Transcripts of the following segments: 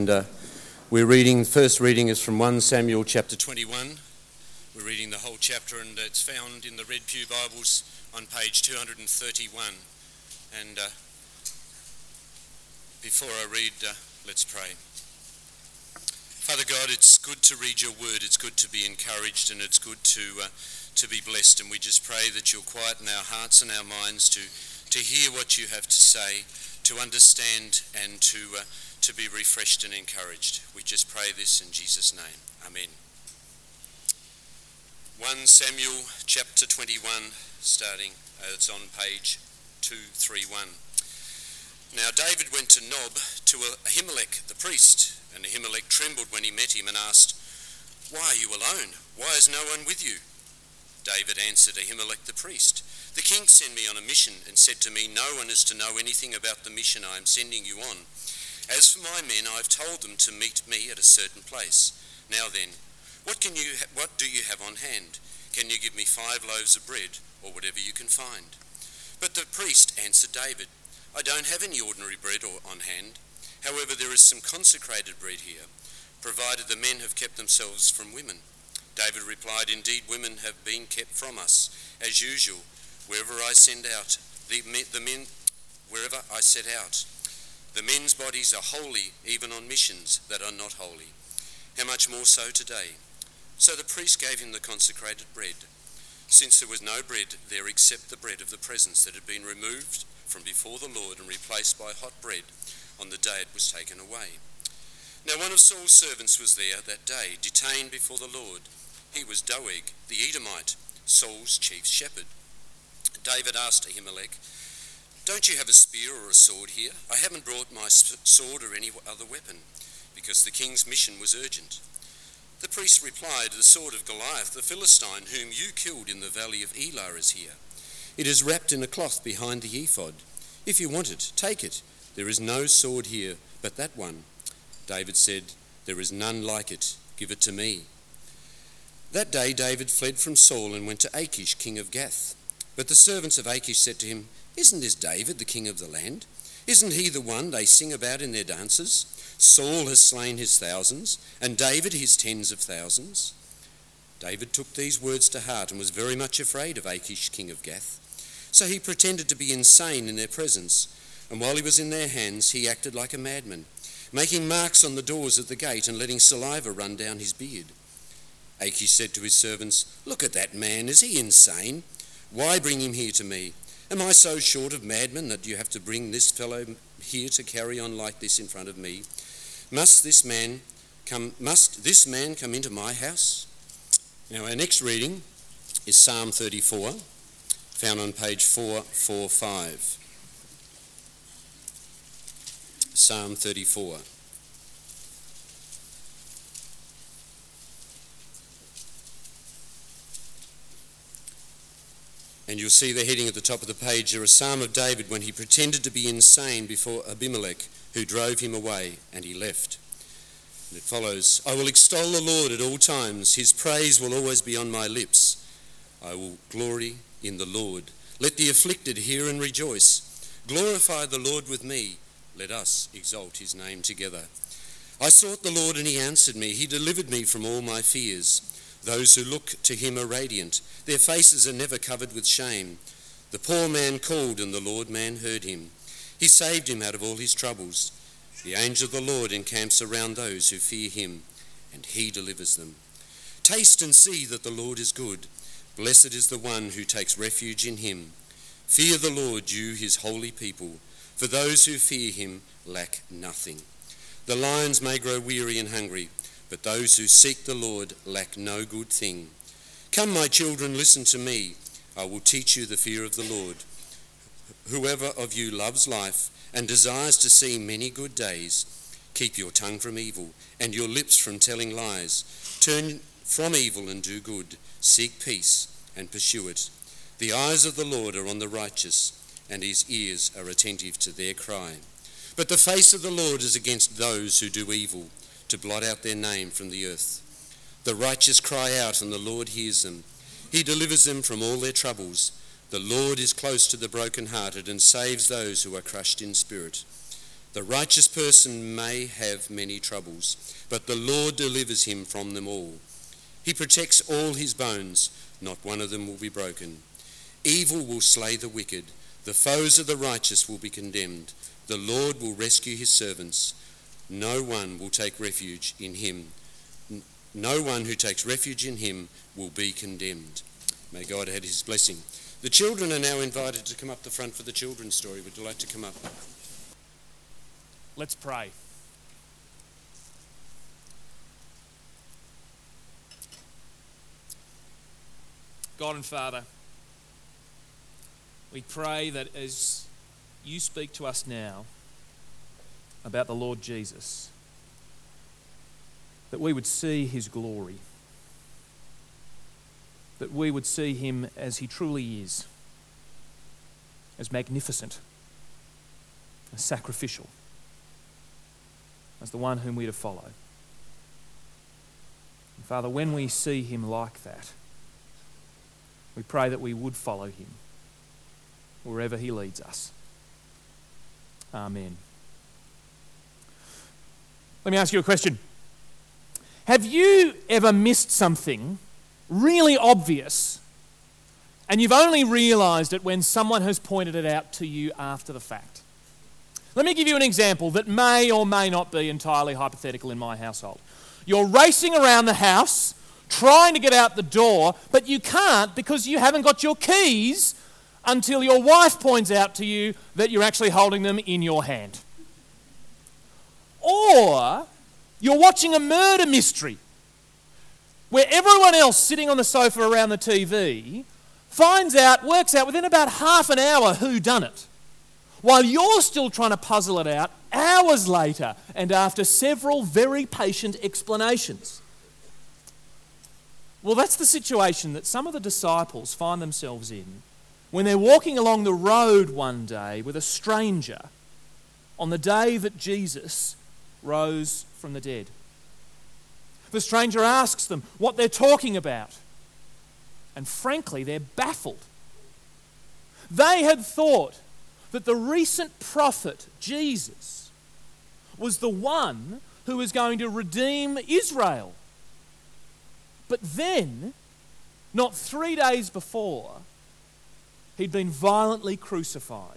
And we're reading, the first reading is from 1 Samuel chapter 21. We're reading the whole chapter, and it's found in the Red Pew Bibles on page 231. And before I read, let's pray. Father God, it's good to read your word, it's good to be encouraged, and it's good to be blessed. And we just pray that you'll quieten our hearts and our minds to hear what you have to say, to understand, and to be refreshed and encouraged. We just pray this in Jesus' name. Amen. 1 Samuel chapter 21, starting, it's on page 231. Now David went to Nob to Ahimelech the priest, and Ahimelech trembled when he met him and asked, "Why are you alone? Why is no one with you?" David answered Ahimelech the priest, "The king sent me on a mission and said to me, 'No one is to know anything about the mission I am sending you on. As for my men, I have told them to meet me at a certain place. Now then, what do you have on hand? Can you give me 5 loaves of bread, or whatever you can find?' But the priest answered David, 'I don't have any ordinary bread on hand. However, there is some consecrated bread here, provided the men have kept themselves from women.' David replied, 'Indeed, women have been kept from us, as usual, wherever I send out the men, wherever I set out. The men's bodies are holy, even on missions that are not holy. How much more so today?' So the priest gave him the consecrated bread, since there was no bread there except the bread of the presence that had been removed from before the Lord and replaced by hot bread on the day it was taken away. Now one of Saul's servants was there that day, detained before the Lord. He was Doeg, the Edomite, Saul's chief shepherd. David asked Ahimelech, 'Don't you have a spear or a sword here? I haven't brought my sword or any other weapon,' because the king's mission was urgent. The priest replied, 'The sword of Goliath, the Philistine, whom you killed in the valley of Elah, is here. It is wrapped in a cloth behind the ephod. If you want it, take it. There is no sword here but that one.' David said, 'There is none like it. Give it to me.' That day David fled from Saul and went to Achish, king of Gath. But the servants of Achish said to him, 'Isn't this David, the king of the land? Isn't he the one they sing about in their dances? Saul has slain his thousands, and David his tens of thousands.' David took these words to heart and was very much afraid of Achish, king of Gath. So he pretended to be insane in their presence, and while he was in their hands, he acted like a madman, making marks on the doors of the gate and letting saliva run down his beard. Achish said to his servants, 'Look at that man, is he insane? Why bring him here to me? Am I so short of madmen that you have to bring this fellow here to carry on like this in front of me? Must this man come into my house?' Now our next reading is Psalm 34, found on page 445. Psalm 34. And you'll see the heading at the top of the page there, a psalm of David when he pretended to be insane before Abimelech, who drove him away, and he left. And it follows, 'I will extol the Lord at all times. His praise will always be on my lips. I will glory in the Lord. Let the afflicted hear and rejoice. Glorify the Lord with me. Let us exalt his name together. I sought the Lord and he answered me. He delivered me from all my fears. Those who look to him are radiant. Their faces are never covered with shame. The poor man called and the Lord man heard him. He saved him out of all his troubles. The angel of the Lord encamps around those who fear him, and he delivers them. Taste and see that the Lord is good. Blessed is the one who takes refuge in him. Fear the Lord, you his holy people, for those who fear him lack nothing. The lions may grow weary and hungry, but those who seek the Lord lack no good thing. Come, my children, listen to me. I will teach you the fear of the Lord. Whoever of you loves life and desires to see many good days, keep your tongue from evil and your lips from telling lies. Turn from evil and do good. Seek peace and pursue it. The eyes of the Lord are on the righteous, and his ears are attentive to their cry. But the face of the Lord is against those who do evil, to blot out their name from the earth. The righteous cry out, and the Lord hears them. He delivers them from all their troubles. The Lord is close to the brokenhearted and saves those who are crushed in spirit. The righteous person may have many troubles, but the Lord delivers him from them all. He protects all his bones, not one of them will be broken. Evil will slay the wicked. The foes of the righteous will be condemned. The Lord will rescue his servants. No one will take refuge in him. No one who takes refuge in him will be condemned. May God add his blessing. The children are now invited to come up the front for the children's story. Would you like to come up? Let's pray. God and Father, we pray that as you speak to us now about the Lord Jesus, that we would see his glory, that we would see him as he truly is, as magnificent, as sacrificial, as the one whom we are to follow. And Father, when we see him like that, we pray that we would follow him wherever he leads us. Amen. Let me ask you a question. Have you ever missed something really obvious and you've only realised it when someone has pointed it out to you after the fact? Let me give you an example that may or may not be entirely hypothetical in my household. You're racing around the house, trying to get out the door, but you can't because you haven't got your keys until your wife points out to you that you're actually holding them in your hand. Or you're watching a murder mystery where everyone else sitting on the sofa around the TV works out within about half an hour who done it, while you're still trying to puzzle it out hours later and after several very patient explanations. Well, that's the situation that some of the disciples find themselves in when they're walking along the road one day with a stranger on the day that Jesus rose from the dead. The stranger asks them what they're talking about, and frankly, they're baffled. They had thought that the recent prophet, Jesus, was the one who was going to redeem Israel. But then, not 3 days before, he'd been violently crucified.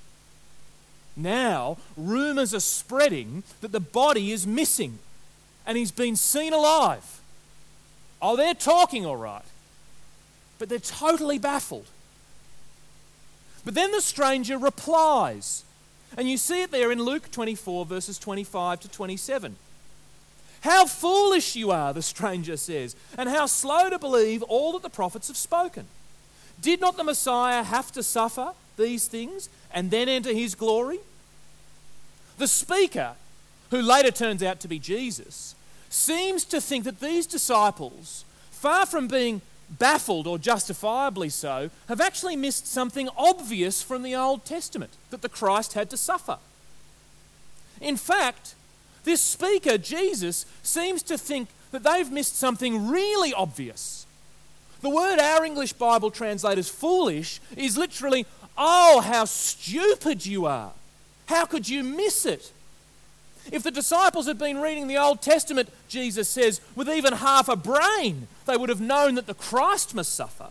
Now, rumours are spreading that the body is missing and he's been seen alive. Oh, they're talking all right, but they're totally baffled. But then the stranger replies, and you see it there in Luke 24, verses 25 to 27. How foolish you are, the stranger says, and how slow to believe all that the prophets have spoken. Did not the Messiah have to suffer these things and then enter his glory? The speaker, who later turns out to be Jesus, seems to think that these disciples, far from being baffled or justifiably so, have actually missed something obvious from the Old Testament, that the Christ had to suffer. In fact, this speaker, Jesus, seems to think that they've missed something really obvious. The word our English Bible translates foolish is literally, oh, how stupid you are. How could you miss it? If the disciples had been reading the Old Testament, Jesus says, with even half a brain, they would have known that the Christ must suffer.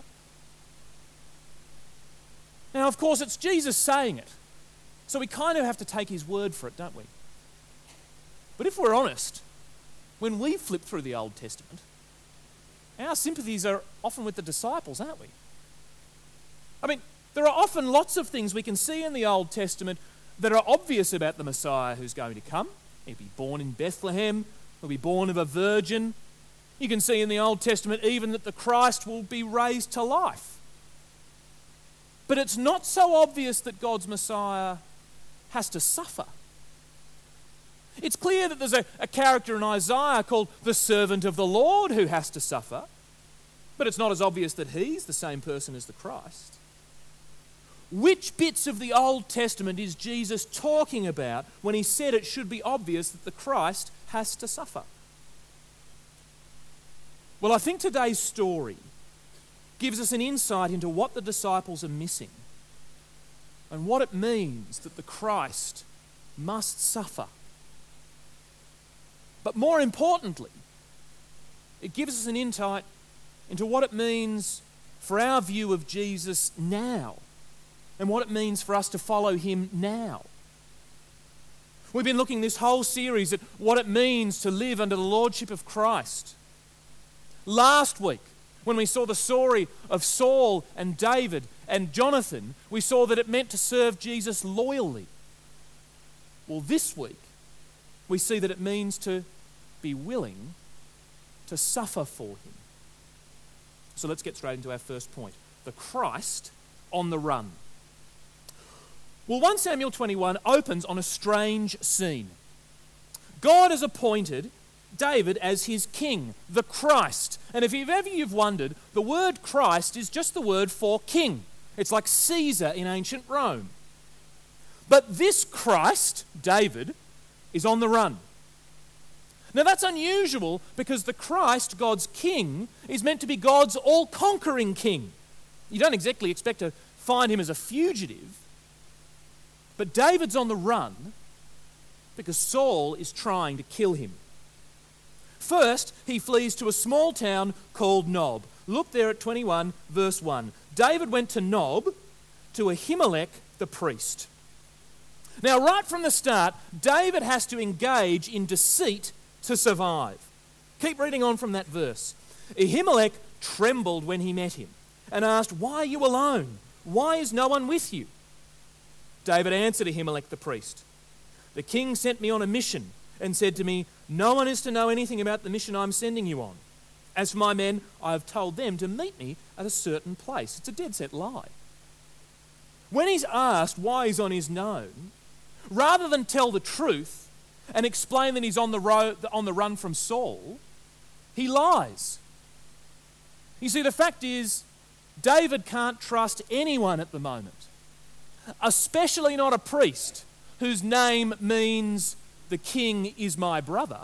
Now, of course, it's Jesus saying it, so we kind of have to take his word for it, don't we? But if we're honest, when we flip through the Old Testament, our sympathies are often with the disciples, aren't we? I mean, there are often lots of things we can see in the Old Testament that are obvious about the Messiah who's going to come. He'll be born in Bethlehem. He'll be born of a virgin. You can see in the Old Testament even that the Christ will be raised to life. But it's not so obvious that God's Messiah has to suffer. It's clear that there's a character in Isaiah called the servant of the Lord who has to suffer, but it's not as obvious that he's the same person as the Christ. Which bits of the Old Testament is Jesus talking about when he said it should be obvious that the Christ has to suffer? Well, I think today's story gives us an insight into what the disciples are missing and what it means that the Christ must suffer. But more importantly, it gives us an insight into what it means for our view of Jesus now and what it means for us to follow him now. We've been looking this whole series at what it means to live under the lordship of Christ. Last week, when we saw the story of Saul and David and Jonathan, we saw that it meant to serve Jesus loyally. Well, this week, we see that it means to be willing to suffer for him. So let's get straight into our first point. The Christ on the run. Well, 1 Samuel 21 opens on a strange scene. God has appointed David as his king, the Christ. And if ever you've wondered, the word Christ is just the word for king. It's like Caesar in ancient Rome. But this Christ, David, is on the run. Now that's unusual because the Christ, God's king, is meant to be God's all-conquering king. You don't exactly expect to find him as a fugitive. But David's on the run because Saul is trying to kill him. First, he flees to a small town called Nob. Look there at 21, verse 1. David went to Nob, to Ahimelech the priest. Now, right from the start, David has to engage in deceit to survive. Keep reading on from that verse. Ahimelech trembled when he met him and asked, "Why are you alone? Why is no one with you?" David answered Ahimelech the priest, "The king sent me on a mission and said to me, 'No one is to know anything about the mission I'm sending you on. As for my men, I have told them to meet me at a certain place.'" It's a dead set lie. When he's asked why he's on his own, rather than tell the truth and explain that he's on the run from Saul, he lies. You see, the fact is, David can't trust anyone at the moment, especially not a priest whose name means "the king is my brother."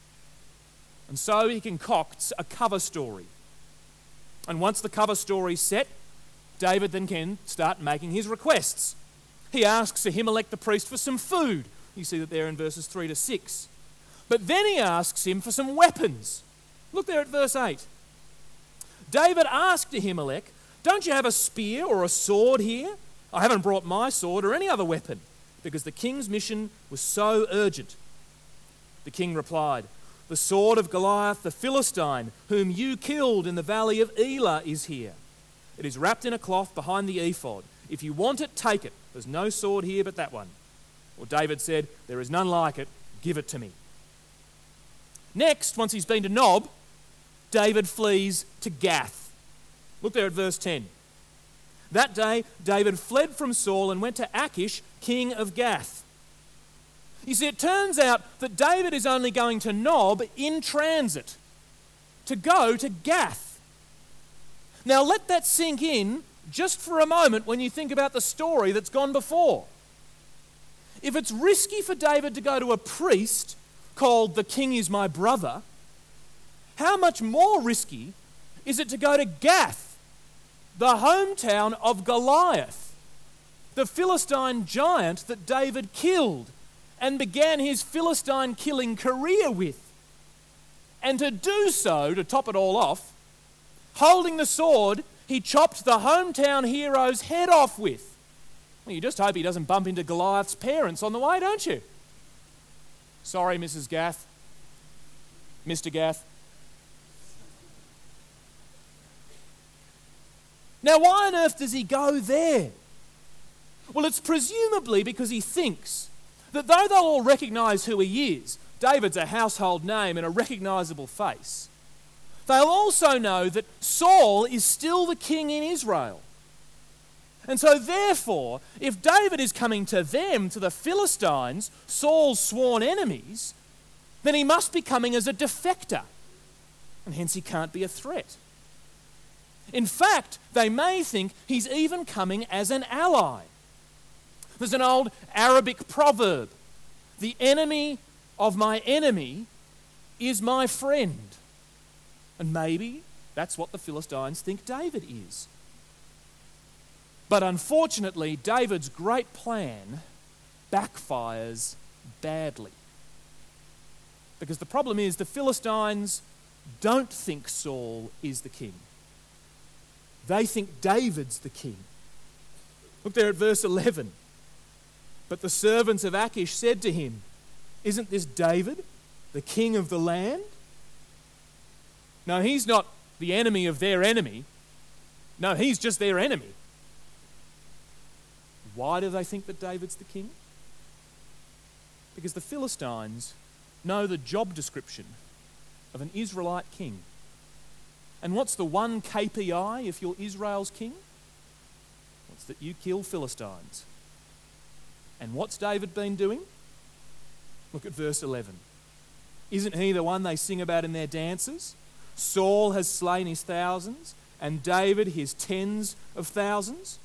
And so he concocts a cover story. And once the cover story's set, David then can start making his requests. He asks Ahimelech the priest for some food. You see that there in verses 3 to 6. But then he asks him for some weapons. Look there at verse 8. David asked Ahimelech, "Don't you have a spear or a sword here? I haven't brought my sword or any other weapon," because the king's mission was so urgent. The king replied, "The sword of Goliath the Philistine, whom you killed in the valley of Elah, is here. It is wrapped in a cloth behind the ephod. If you want it, take it. There's no sword here but that one." Well, David said, "There is none like it. Give it to me." Next, once he's been to Nob, David flees to Gath. Look there at verse 10. That day, David fled from Saul and went to Achish, king of Gath. You see, it turns out that David is only going to Nob in transit, to go to Gath. Now let that sink in just for a moment when you think about the story that's gone before. If it's risky for David to go to a priest called "the king is my brother," how much more risky is it to go to Gath, the hometown of Goliath, the Philistine giant that David killed and began his Philistine killing career with? And to do so, to top it all off, holding the sword he chopped the hometown hero's head off with. Well, you just hope he doesn't bump into Goliath's parents on the way, don't you? Sorry, Mrs. Gath. Mr. Gath. Now, why on earth does he go there? Well, it's presumably because he thinks that though they'll all recognise who he is, David's a household name and a recognisable face, they'll also know that Saul is still the king in Israel. And so therefore, if David is coming to them, to the Philistines, Saul's sworn enemies, then he must be coming as a defector, and hence he can't be a threat. In fact, they may think he's even coming as an ally. There's an old Arabic proverb, "The enemy of my enemy is my friend." And maybe that's what the Philistines think David is. But unfortunately, David's great plan backfires badly. Because the problem is the Philistines don't think Saul is the king. They think David's the king. Look there at verse 11. But the servants of Achish said to him, "Isn't this David, the king of the land?" No, he's not the enemy of their enemy. No, he's just their enemy. Why do they think that David's the king? Because the Philistines know the job description of an Israelite king. And what's the one KPI if you're Israel's king? It's that you kill Philistines. And what's David been doing? Look at verse 11. Isn't he the one they sing about in their dances? Saul has slain his thousands, and David his tens of thousands.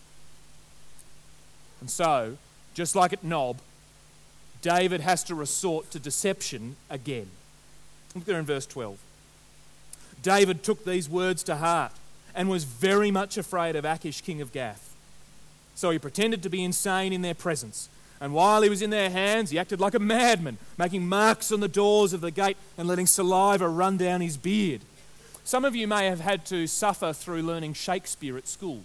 And so, just like at Nob, David has to resort to deception again. Look there in verse 12. David took these words to heart and was very much afraid of Achish, king of Gath. So he pretended to be insane in their presence. And while he was in their hands, he acted like a madman, making marks on the doors of the gate and letting saliva run down his beard. Some of you may have had to suffer through learning Shakespeare at school.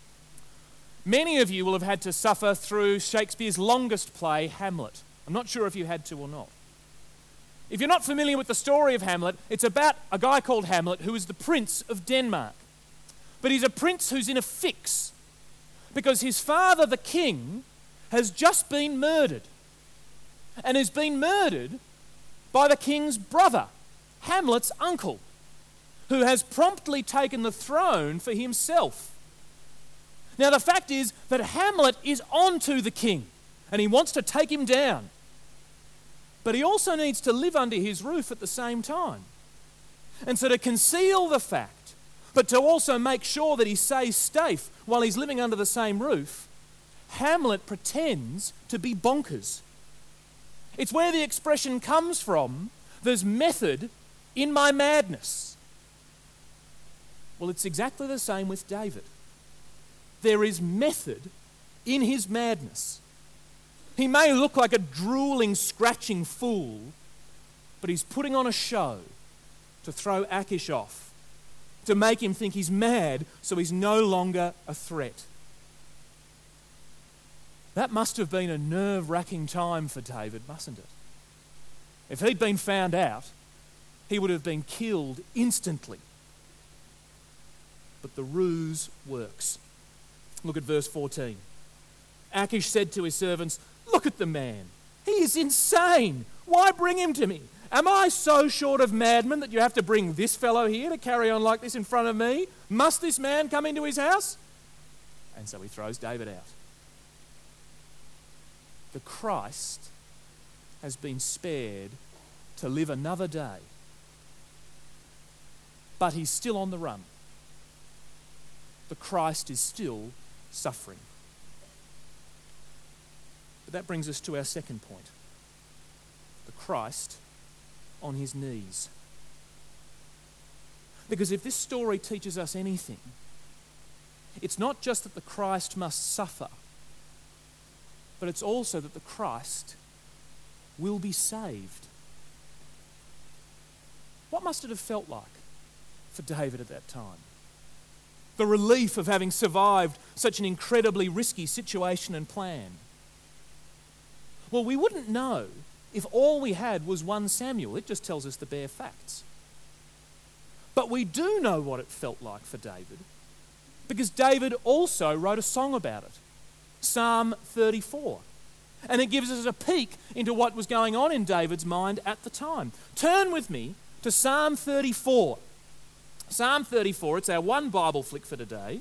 Many of you will have had to suffer through Shakespeare's longest play, Hamlet. I'm not sure if you had to or not. If you're not familiar with the story of Hamlet, it's about a guy called Hamlet who is the Prince of Denmark. But he's a prince who's in a fix because his father, the king, has just been murdered, and has been murdered by the king's brother, Hamlet's uncle, who has promptly taken the throne for himself. Now the fact is that Hamlet is onto the king, and he wants to take him down. But he also needs to live under his roof at the same time. And so to conceal the fact, but to also make sure that he stays safe while he's living under the same roof, Hamlet pretends to be bonkers. It's where the expression comes from, "There's method in my madness." Well, it's exactly the same with David. There is method in his madness. He may look like a drooling, scratching fool, but he's putting on a show to throw Achish off, to make him think he's mad so he's no longer a threat. That must have been a nerve-wracking time for David, mustn't it? If he'd been found out, he would have been killed instantly. But the ruse works. Look at verse 14. Achish said to his servants, "Look at the man. He is insane. Why bring him to me? Am I so short of madmen that you have to bring this fellow here to carry on like this in front of me? Must this man come into his house?" And so he throws David out. The Christ has been spared to live another day, but he's still on the run. The Christ is still suffering. But that brings us to our second point. The Christ on his knees. Because if this story teaches us anything, it's not just that the Christ must suffer, but it's also that the Christ will be saved. What must it have felt like for David at that time? The relief of having survived such an incredibly risky situation and plan. Well, we wouldn't know if all we had was 1 Samuel. It just tells us the bare facts. But we do know what it felt like for David, because David also wrote a song about it. Psalm 34. And it gives us a peek into what was going on in David's mind at the time. Turn with me to Psalm 34. Psalm 34, it's our one Bible flick for today.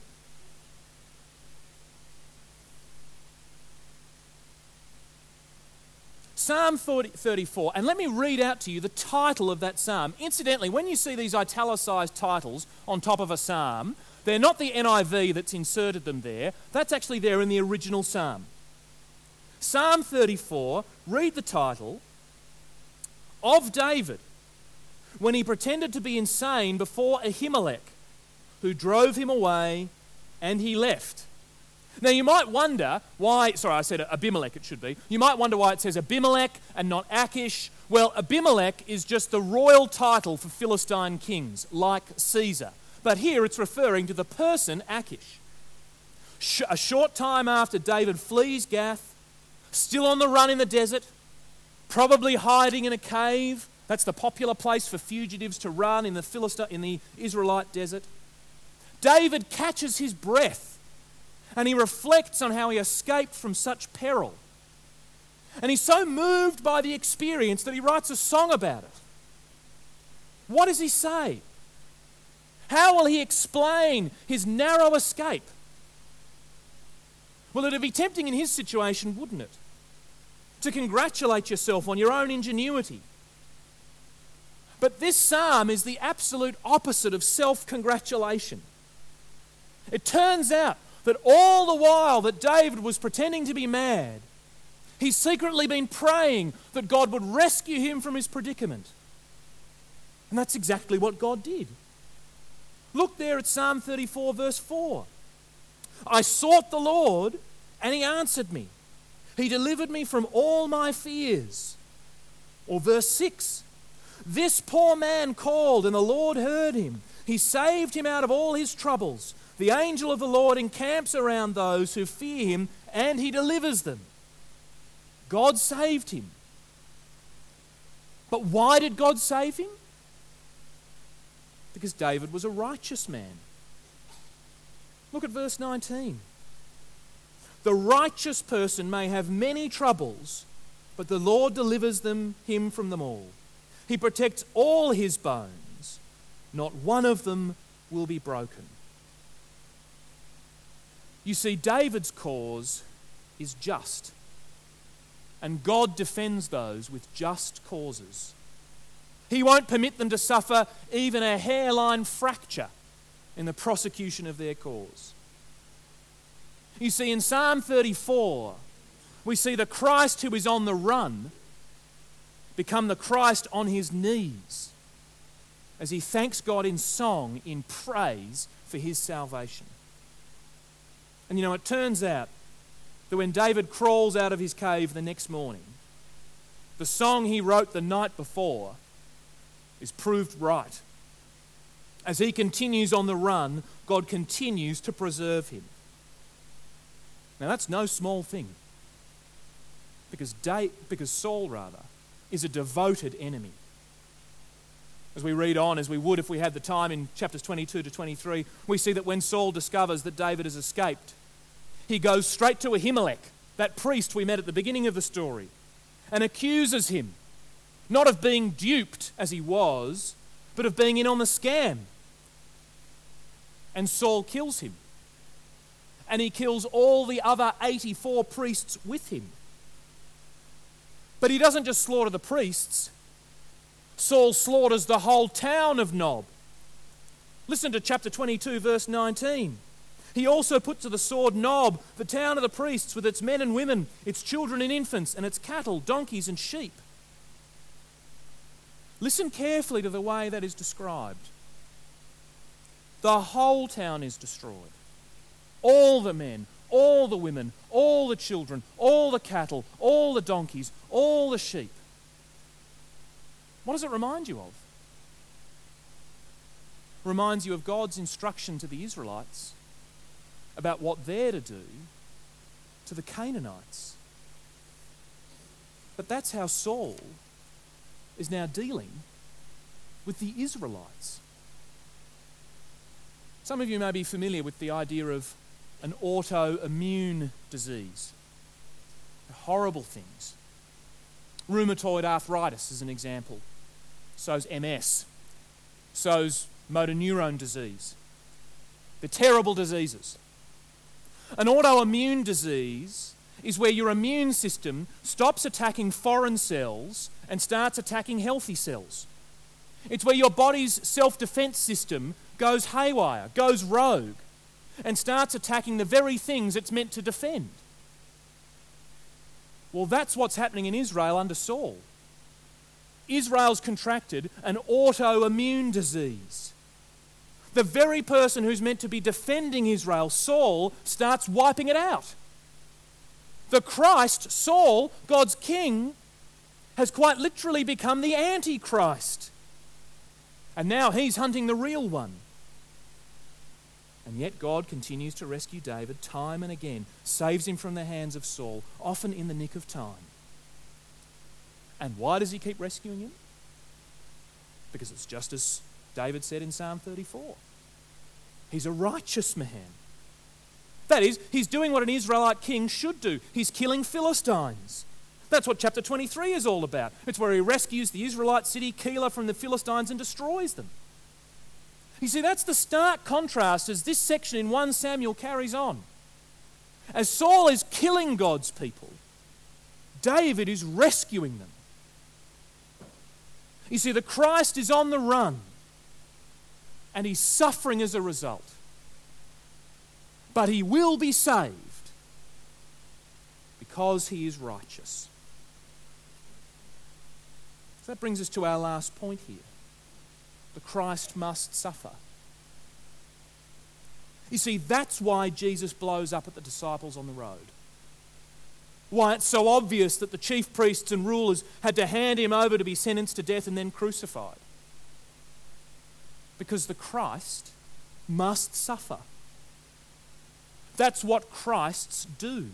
Psalm 34, and let me read out to you the title of that psalm. Incidentally, when you see these italicized titles on top of a psalm, they're not the NIV that's inserted them there. That's actually there in the original psalm. Psalm 34, read the title, "Of David, when he pretended to be insane before Ahimelech, who drove him away, and he left. Now you might wonder why, sorry, I said Abimelech it should be. You might wonder why it says Abimelech and not Achish. Well, Abimelech is just the royal title for Philistine kings, like Caesar. But here it's referring to the person Achish. A short time after David flees Gath, still on the run in the desert, probably hiding in a cave. That's the popular place for fugitives to run in the Israelite desert. David catches his breath and he reflects on how he escaped from such peril. And he's so moved by the experience that he writes a song about it. What does he say? How will he explain his narrow escape? Well, it'd be tempting in his situation, wouldn't it? To congratulate yourself on your own ingenuity. But this psalm is the absolute opposite of self-congratulation. It turns out that all the while that David was pretending to be mad, he's secretly been praying that God would rescue him from his predicament. And that's exactly what God did. Look there at Psalm 34, verse 4. I sought the Lord, and he answered me. He delivered me from all my fears. Or verse 6. This poor man called, and the Lord heard him. He saved him out of all his troubles. The angel of the Lord encamps around those who fear him, and he delivers them. God saved him. But why did God save him? Because David was a righteous man. Look at verse 19. The righteous person may have many troubles, but the Lord delivers him from them all. He protects all his bones. Not one of them will be broken. You see, David's cause is just, and God defends those with just causes. He won't permit them to suffer even a hairline fracture in the prosecution of their cause. You see, in Psalm 34, we see the Christ who is on the run become the Christ on his knees as he thanks God in song, in praise for his salvation. And you know, it turns out that when David crawls out of his cave the next morning, the song he wrote the night before is proved right. As he continues on the run, God continues to preserve him. Now that's no small thing, because Saul is a devoted enemy. As we read on, as we would if we had the time in chapters 22 to 23, we see that when Saul discovers that David has escaped, he goes straight to Ahimelech, that priest we met at the beginning of the story, and accuses him, not of being duped as he was, but of being in on the scam. And Saul kills him. And he kills all the other 84 priests with him. But he doesn't just slaughter the priests. Saul slaughters the whole town of Nob. Listen to chapter 22, verse 19. He also put to the sword Nob, the town of the priests, with its men and women, its children and infants, and its cattle, donkeys and sheep. Listen carefully to the way that is described. The whole town is destroyed. All the men, all the women, all the children, all the cattle, all the donkeys, all the sheep. What does it remind you of? It reminds you of God's instruction to the Israelites about what they're to do to the Canaanites. But that's how Saul is now dealing with the Israelites. Some of you may be familiar with the idea of an autoimmune disease. Horrible things. Rheumatoid arthritis is an example. So's MS. So's motor neuron disease. They're terrible diseases. An autoimmune disease is where your immune system stops attacking foreign cells and starts attacking healthy cells. It's where your body's self-defense system goes haywire, goes rogue, and starts attacking the very things it's meant to defend. Well, that's what's happening in Israel under Saul. Israel's contracted an autoimmune disease. The very person who's meant to be defending Israel, Saul, starts wiping it out. The Christ, Saul, God's king, has quite literally become the Antichrist. And now he's hunting the real one. And yet God continues to rescue David time and again, saves him from the hands of Saul, often in the nick of time. And why does he keep rescuing him? Because it's just as David said in Psalm 34. He's a righteous man. That is, he's doing what an Israelite king should do. He's killing Philistines. That's what chapter 23 is all about. It's where he rescues the Israelite city Keilah from the Philistines and destroys them. You see, that's the stark contrast as this section in 1 Samuel carries on. As Saul is killing God's people, David is rescuing them. You see, the Christ is on the run, and he's suffering as a result. But he will be saved because he is righteous. So that brings us to our last point here. The Christ must suffer. You see, that's why Jesus blows up at the disciples on the road. Why it's so obvious that the chief priests and rulers had to hand him over to be sentenced to death and then crucified. Because the Christ must suffer. That's what Christs do.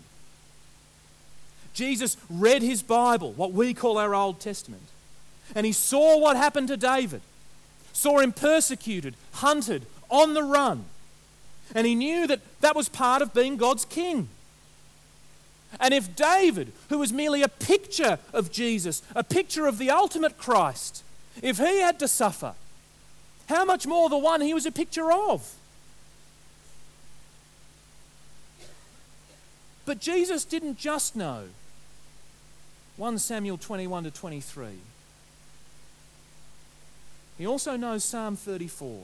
Jesus read his Bible, what we call our Old Testament, and he saw what happened to David, saw him persecuted, hunted, on the run, and he knew that that was part of being God's king. And if David, who was merely a picture of Jesus, a picture of the ultimate Christ, if he had to suffer, how much more the one he was a picture of? But Jesus didn't just know 1 Samuel 21 to 23. He also knows Psalm 34.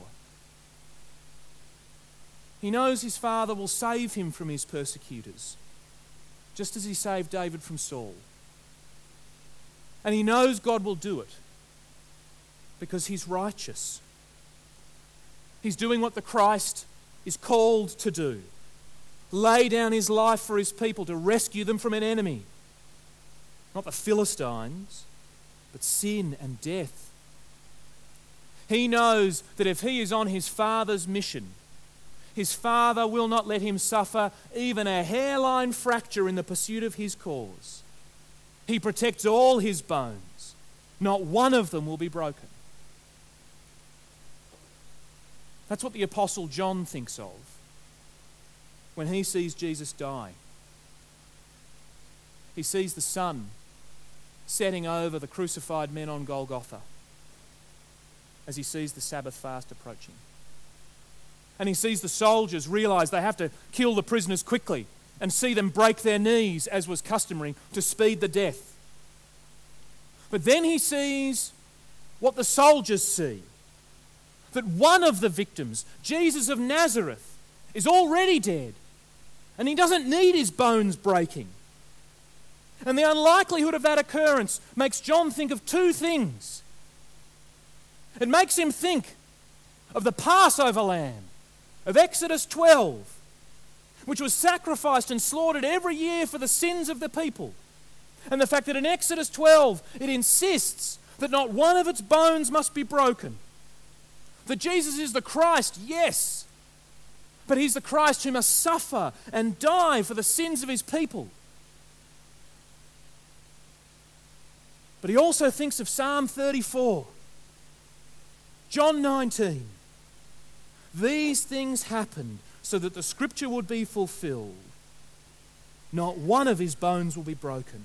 He knows his Father will save him from his persecutors, just as he saved David from Saul. And he knows God will do it because he's righteous. He's doing what the Christ is called to do. Lay down his life for his people to rescue them from an enemy. Not the Philistines, but sin and death. He knows that if he is on his Father's mission, his Father will not let him suffer even a hairline fracture in the pursuit of his cause. He protects all his bones. Not one of them will be broken. That's what the Apostle John thinks of when he sees Jesus die. He sees the sun setting over the crucified men on Golgotha as he sees the Sabbath fast approaching. And he sees the soldiers realize they have to kill the prisoners quickly and see them break their knees, as was customary, to speed the death. But then he sees what the soldiers see, that one of the victims, Jesus of Nazareth, is already dead, and he doesn't need his bones breaking. And the unlikelihood of that occurrence makes John think of two things. It makes him think of the Passover lamb of Exodus 12, which was sacrificed and slaughtered every year for the sins of the people. And the fact that in Exodus 12 it insists that not one of its bones must be broken. That Jesus is the Christ, yes, but he's the Christ who must suffer and die for the sins of his people. But he also thinks of Psalm 34, John 19. These things happened so that the scripture would be fulfilled. Not one of his bones will be broken.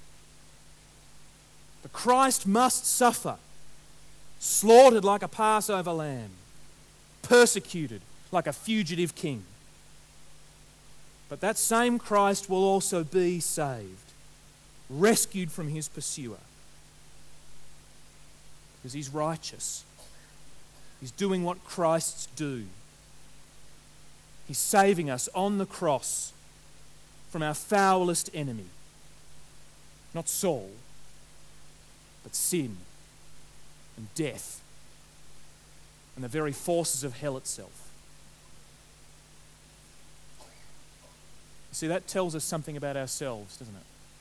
The Christ must suffer, slaughtered like a Passover lamb, persecuted like a fugitive king. But that same Christ will also be saved, rescued from his pursuer. Because he's righteous. He's doing what Christs do. He's saving us on the cross from our foulest enemy. Not Saul, but sin and death. and the very forces of hell itself. You see, that tells us something about ourselves, doesn't it?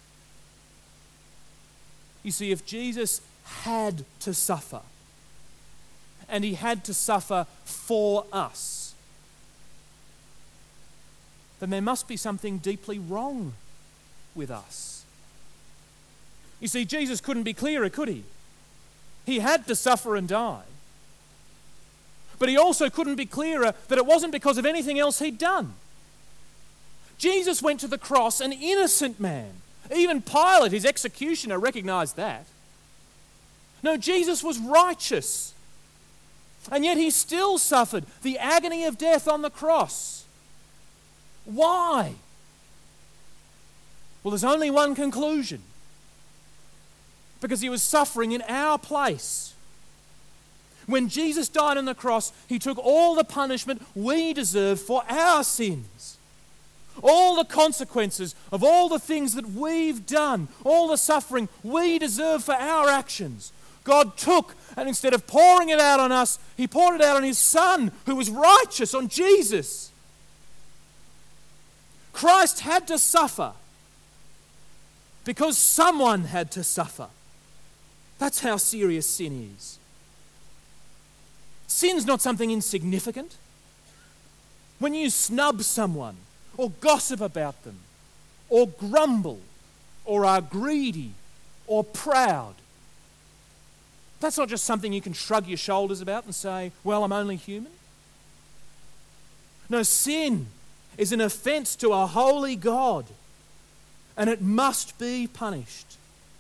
You see, if Jesus had to suffer, and he had to suffer for us, then there must be something deeply wrong with us. You see, Jesus couldn't be clearer, could he? He had to suffer and die. But he also couldn't be clearer that it wasn't because of anything else he'd done. Jesus went to the cross an innocent man. Even Pilate, his executioner, recognized that. No, Jesus was righteous. And yet he still suffered the agony of death on the cross. Why? Well, there's only one conclusion. Because he was suffering in our place. When Jesus died on the cross, he took all the punishment we deserve for our sins. All the consequences of all the things that we've done, all the suffering we deserve for our actions, God took, and instead of pouring it out on us, he poured it out on his Son, who was righteous, on Jesus. Christ had to suffer because someone had to suffer. That's how serious sin is. Sin's not something insignificant. When you snub someone, or gossip about them, or grumble, or are greedy, or proud, that's not just something you can shrug your shoulders about and say, well, I'm only human. No, sin is an offence to a holy God, and it must be punished.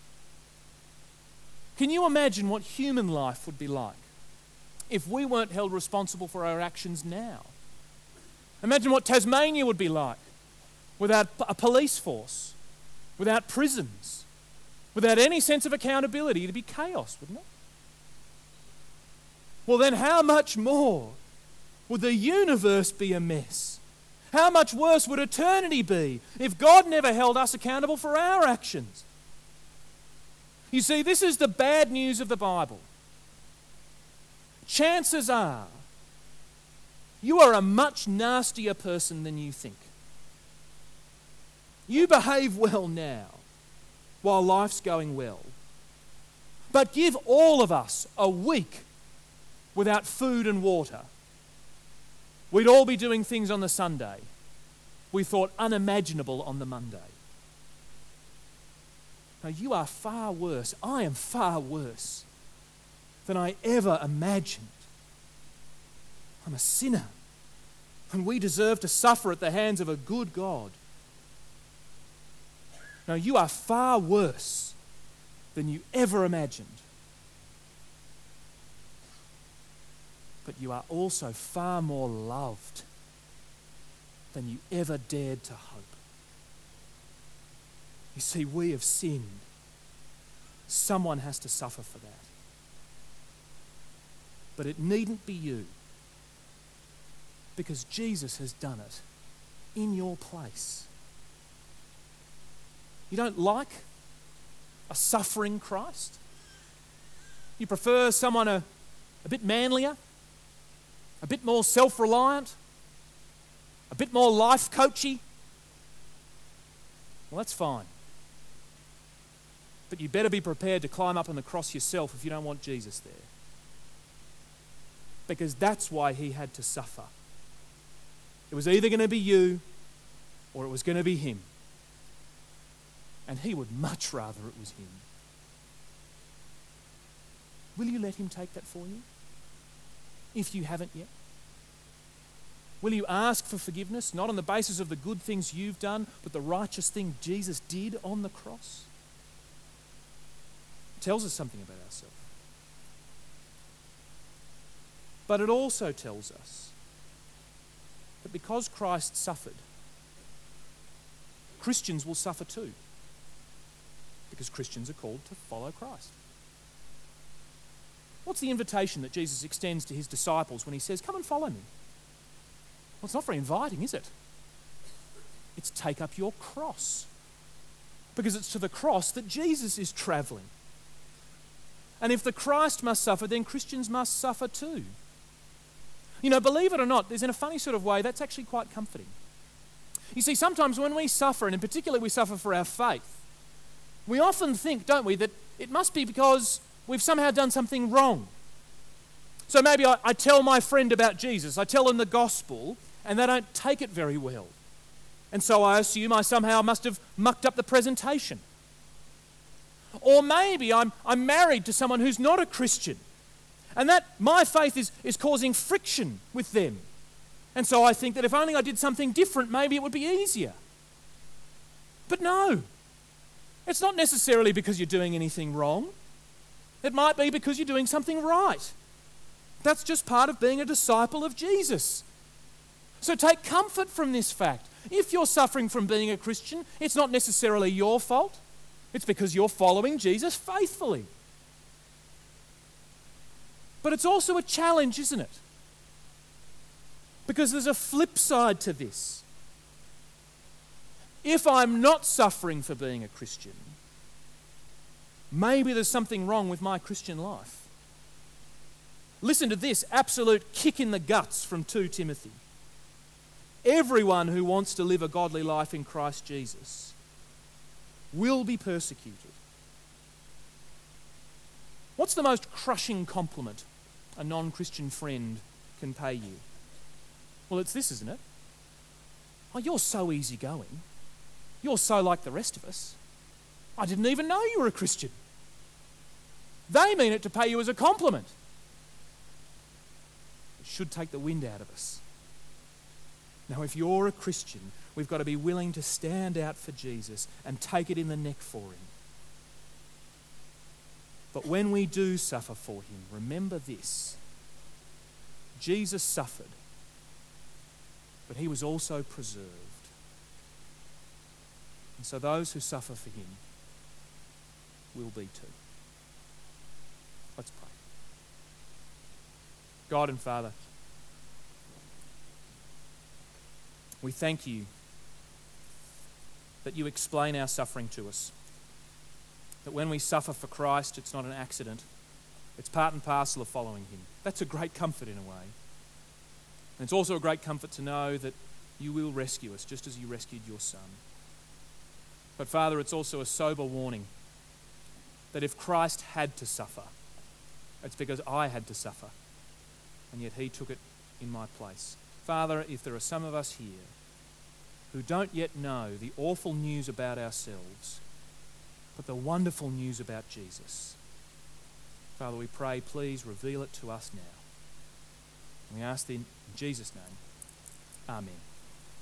Can you imagine what human life would be like if we weren't held responsible for our actions now? Imagine what Tasmania would be like without a police force, without prisons, without any sense of accountability. It'd be chaos, wouldn't it? Well, then how much more would the universe be a mess? How much worse would eternity be if God never held us accountable for our actions? You see, this is the bad news of the Bible. Chances are you are a much nastier person than you think. You behave well now while life's going well. But give all of us a week without food and water. We'd all be doing things on the Sunday we thought unimaginable on the Monday. Now, you are far worse. I am far worse than I ever imagined. I'm a sinner, and we deserve to suffer at the hands of a good God. Now, you are far worse than you ever imagined. But you are also far more loved than you ever dared to hope. You see, we have sinned. Someone has to suffer for that. But it needn't be you, because Jesus has done it in your place. You don't like a suffering Christ? You prefer someone a bit manlier, a bit more self-reliant, a bit more life coachy? Well, that's fine. But you better be prepared to climb up on the cross yourself if you don't want Jesus there. Because that's why he had to suffer. It was either going to be you or it was going to be him. And he would much rather it was him. Will you let him take that for you? If you haven't yet? Will you ask for forgiveness, not on the basis of the good things you've done, but the righteous thing Jesus did on the cross? It tells us something about ourselves. But it also tells us that because Christ suffered, Christians will suffer too. Because Christians are called to follow Christ. What's the invitation that Jesus extends to his disciples when he says, come and follow me? Well, it's not very inviting, is it? It's take up your cross. Because it's to the cross that Jesus is travelling. And if the Christ must suffer, then Christians must suffer too. You know, believe it or not, there's in a funny sort of way, that's actually quite comforting. You see, sometimes when we suffer, and in particular we suffer for our faith, we often think, don't we, that it must be because we've somehow done something wrong. So maybe I tell my friend about Jesus, I tell them the gospel, and they don't take it very well. And so I assume I somehow must have mucked up the presentation. Or maybe I'm married to someone who's not a Christian, and that my faith is causing friction with them. And so I think that if only I did something different, maybe it would be easier. But no, it's not necessarily because you're doing anything wrong. It might be because you're doing something right. That's just part of being a disciple of Jesus. So take comfort from this fact. If you're suffering from being a Christian, it's not necessarily your fault. It's because you're following Jesus faithfully. But it's also a challenge, isn't it? Because there's a flip side to this. If I'm not suffering for being a Christian, maybe there's something wrong with my Christian life. Listen to this absolute kick in the guts from 2 Timothy. Everyone who wants to live a godly life in Christ Jesus will be persecuted. What's the most crushing compliment a non-Christian friend can pay you? Well, it's this, isn't it? Oh, you're so easygoing. You're so like the rest of us. I didn't even know you were a Christian. They mean it to pay you as a compliment. It should take the wind out of us. Now, if you're a Christian, we've got to be willing to stand out for Jesus and take it in the neck for him. But when we do suffer for him, remember this. Jesus suffered, but he was also preserved. And so those who suffer for him will be too. Let's pray. God and Father, we thank you that you explain our suffering to us. That when we suffer for Christ, it's not an accident. It's part and parcel of following him. That's a great comfort in a way. And it's also a great comfort to know that you will rescue us just as you rescued your Son. But Father, it's also a sober warning that if Christ had to suffer, it's because I had to suffer, and yet he took it in my place. Father, if there are some of us here who don't yet know the awful news about ourselves, but the wonderful news about Jesus, Father, we pray, please reveal it to us now. And we ask in Jesus' name, amen.